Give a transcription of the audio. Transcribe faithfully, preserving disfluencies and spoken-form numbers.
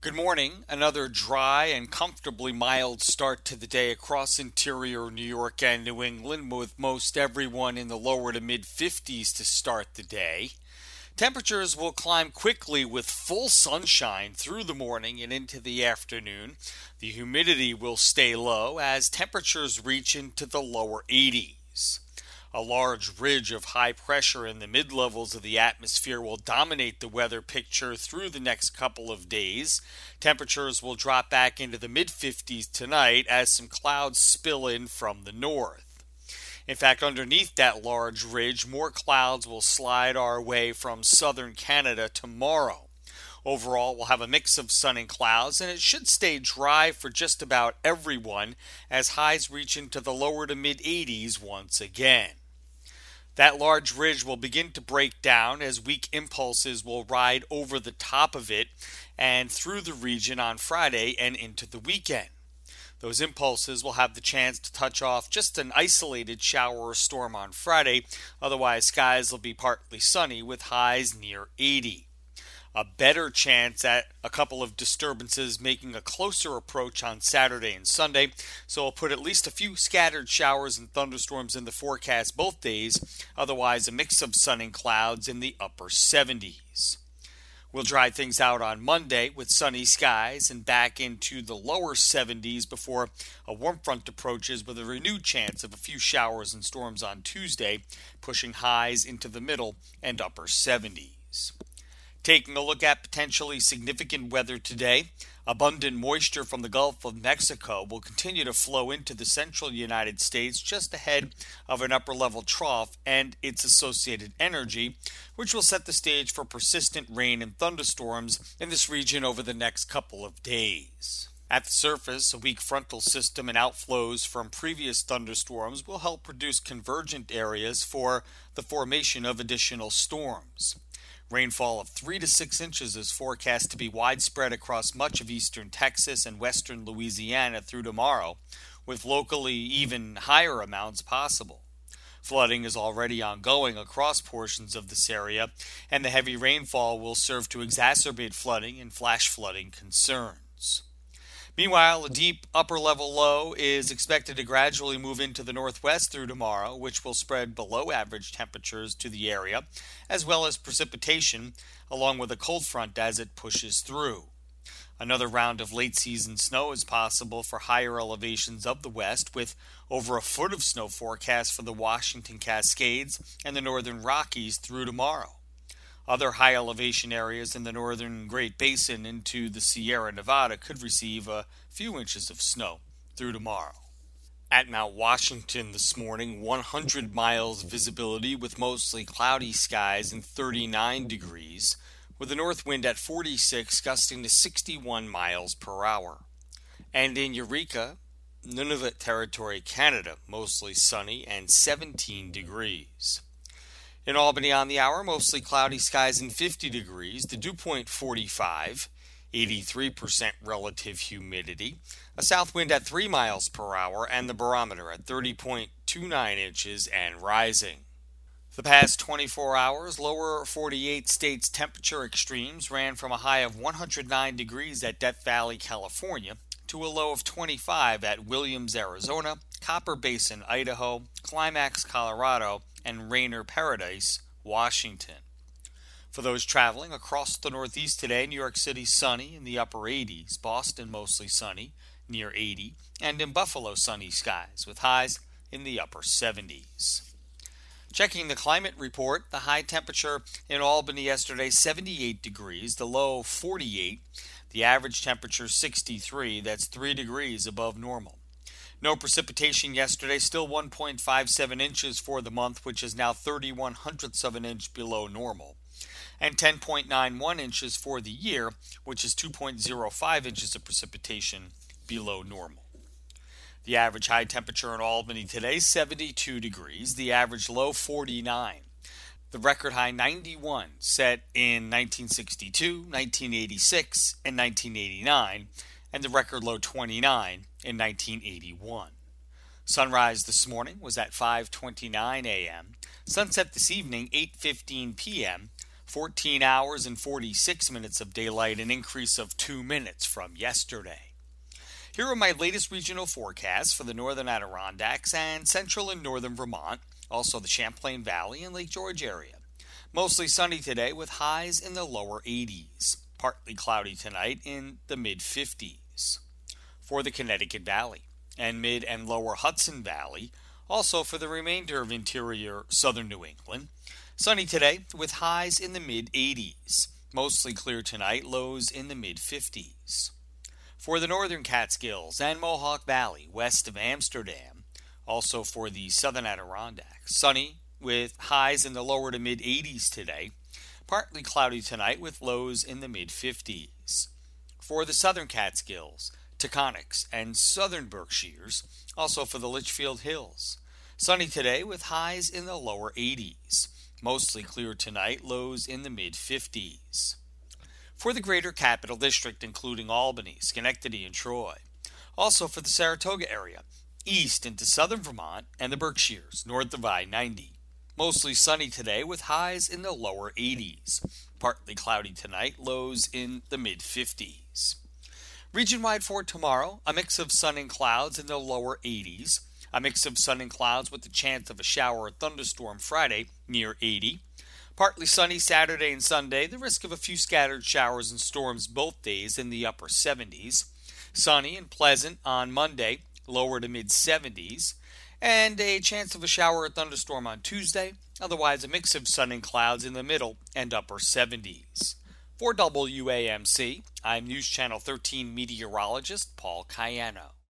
Good morning. Another dry and comfortably mild start to the day across interior New York and New England, with most everyone in the lower to mid fifties to start the day. Temperatures will climb quickly with full sunshine through the morning and into the afternoon. The humidity will stay low as temperatures reach into the lower eighties. A large ridge of high pressure in the mid-levels of the atmosphere will dominate the weather picture through the next couple of days. Temperatures will drop back into the mid fifties tonight as some clouds spill in from the north. In fact, underneath that large ridge, more clouds will slide our way from southern Canada tomorrow. Overall, we'll have a mix of sun and clouds, and it should stay dry for just about everyone as highs reach into the lower to mid eighties once again. That large ridge will begin to break down as weak impulses will ride over the top of it and through the region on Friday and into the weekend. Those impulses will have the chance to touch off just an isolated shower or storm on Friday. Otherwise, skies will be partly sunny with highs near eighty. A better chance at a couple of disturbances making a closer approach on Saturday and Sunday, so we'll put at least a few scattered showers and thunderstorms in the forecast both days. Otherwise, a mix of sun and clouds in the upper seventies. We'll dry things out on Monday with sunny skies and back into the lower seventies before a warm front approaches with a renewed chance of a few showers and storms on Tuesday, pushing highs into the middle and upper seventies. Taking a look at potentially significant weather today, abundant moisture from the Gulf of Mexico will continue to flow into the central United States just ahead of an upper-level trough and its associated energy, which will set the stage for persistent rain and thunderstorms in this region over the next couple of days. At the surface, a weak frontal system and outflows from previous thunderstorms will help produce convergent areas for the formation of additional storms. Rainfall of three to six inches is forecast to be widespread across much of eastern Texas and western Louisiana through tomorrow, with locally even higher amounts possible. Flooding is already ongoing across portions of this area, and the heavy rainfall will serve to exacerbate flooding and flash flooding concerns. Meanwhile, a deep upper-level low is expected to gradually move into the northwest through tomorrow, which will spread below average temperatures to the area, as well as precipitation, along with a cold front as it pushes through. Another round of late-season snow is possible for higher elevations of the west, with over a foot of snow forecast for the Washington Cascades and the northern Rockies through tomorrow. Other high-elevation areas in the northern Great Basin into the Sierra Nevada could receive a few inches of snow through tomorrow. At Mount Washington this morning, one hundred miles visibility with mostly cloudy skies and thirty-nine degrees, with a north wind at forty-six gusting to sixty-one miles per hour. And in Eureka, Nunavut Territory, Canada, mostly sunny and seventeen degrees. In Albany on the hour, mostly cloudy skies and fifty degrees, the dew point forty-five, eighty-three percent relative humidity, a south wind at three miles per hour, and the barometer at thirty point two nine inches and rising. The past twenty-four hours, lower forty-eight states temperature extremes ran from a high of one hundred nine degrees at Death Valley, California, to a low of twenty-five at Williams, Arizona, Copper Basin, Idaho, Climax, Colorado, and Rainier Paradise, Washington. For those traveling across the Northeast today, New York City sunny in the upper eighties, Boston mostly sunny, near eighty, and in Buffalo sunny skies with highs in the upper seventies. Checking the climate report, the high temperature in Albany yesterday, seventy-eight degrees, the low forty-eight, the average temperature sixty-three, that's three degrees above normal. No precipitation yesterday, still one point five seven inches for the month, which is now thirty-one hundredths of an inch below normal, and ten point nine one inches for the year, which is two point zero five inches of precipitation below normal. The average high temperature in Albany today, seventy-two degrees, the average low forty-nine. The record high ninety-one set in nineteen sixty-two, nineteen eighty-six, and nineteen eighty-nine, and the record low twenty-nine in nineteen eighty-one. Sunrise this morning was at five twenty-nine a.m., sunset this evening eight fifteen p.m., fourteen hours and forty-six minutes of daylight, an increase of two minutes from yesterday. Here are my latest regional forecasts for the northern Adirondacks and central and northern Vermont, also the Champlain Valley and Lake George area. Mostly sunny today with highs in the lower eighties. Partly cloudy tonight in the mid fifties. For the Connecticut Valley and mid and lower Hudson Valley, also for the remainder of interior southern New England, sunny today with highs in the mid eighties. Mostly clear tonight, lows in the mid fifties. For the northern Catskills and Mohawk Valley west of Amsterdam, also for the southern Adirondacks, sunny with highs in the lower to mid eighties today, partly cloudy tonight with lows in the mid fifties. For the southern Catskills, Taconics, and southern Berkshires, also for the Litchfield Hills, sunny today with highs in the lower eighties. Mostly clear tonight, lows in the mid fifties. For the greater Capital District, including Albany, Schenectady, and Troy, also for the Saratoga area, east into southern Vermont and the Berkshires, north of I ninety. Mostly sunny today with highs in the lower eighties. Partly cloudy tonight, lows in the mid fifties. Region-wide for tomorrow, a mix of sun and clouds in the lower eighties. A mix of sun and clouds with the chance of a shower or thunderstorm Friday near eighty. Partly sunny Saturday and Sunday, the risk of a few scattered showers and storms both days in the upper seventies. Sunny and pleasant on Monday, lower to mid seventies. And a chance of a shower or thunderstorm on Tuesday. Otherwise, a mix of sun and clouds in the middle and upper seventies. For W A M C, I'm News Channel thirteen meteorologist Paul Cayano.